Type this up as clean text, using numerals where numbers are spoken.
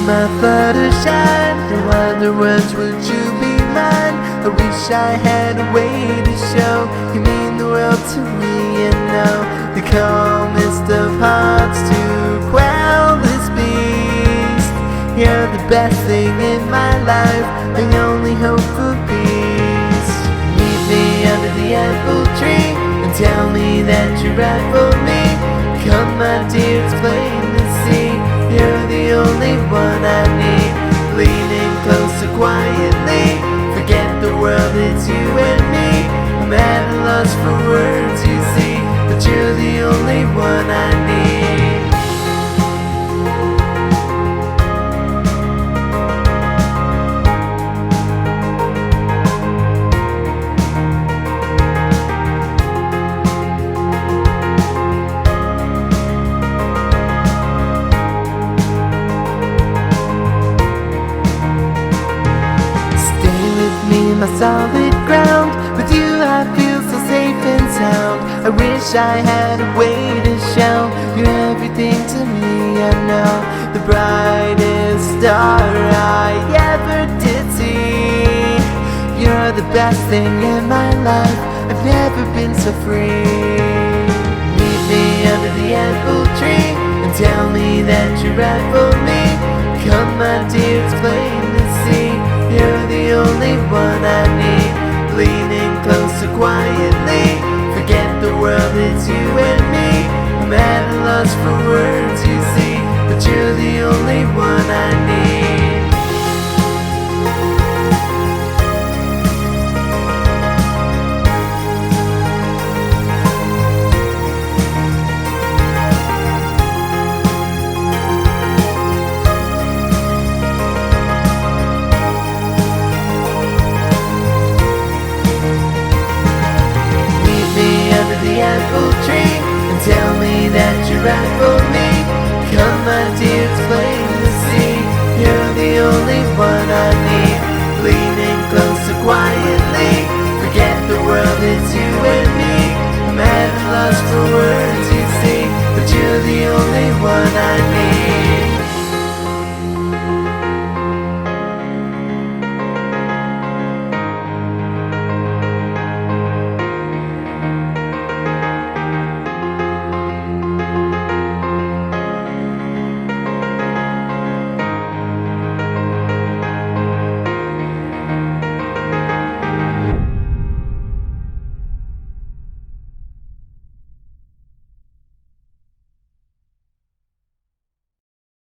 my Fluttershy, no other words would you be mine. I wish I had a way to show you mean the world to me, and know the calmest of hearts to quell this beast. You're the best thing in my life, my only hope for peace. Meet me under the apple tree and tell me that you're right for me. Come my dear, it's plain to see, you're the only one I need. Leaning closer quietly, forget the world, it's you and me. I'm at a loss for words, you see, but you're the only one I need. My solid ground, with you I feel so safe and sound. I wish I had a way to show you're everything to me. I know the brightest star I ever did see. You're the best thing in my life, I've never been so free. Meet me under the apple tree and tell me that you're right for me. Come my dear, it's plain to see, you're the only one I need. Leaning closer quietly, forget the world, it's you and me. I'm at a loss for words, you see, but you're the only one I need. The apple tree and tell me that you're right for me. Come my dear, it's plain to see, you're the only one I need. Leaning closer quietly, forget the world, it's you and me. I'm at a loss for words, you see, but you're the only one I need.